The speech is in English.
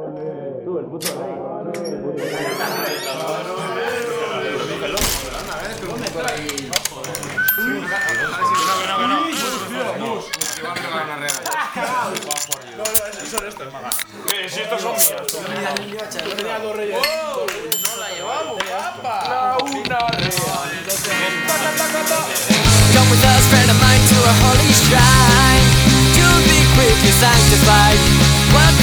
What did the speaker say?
Tú, el puto rey. Si estos son míos. Tenía dos reyes. No la llevamos, papá. Come with us, friend of mine, to a holy shrine. To be quickly sanctified. Welcome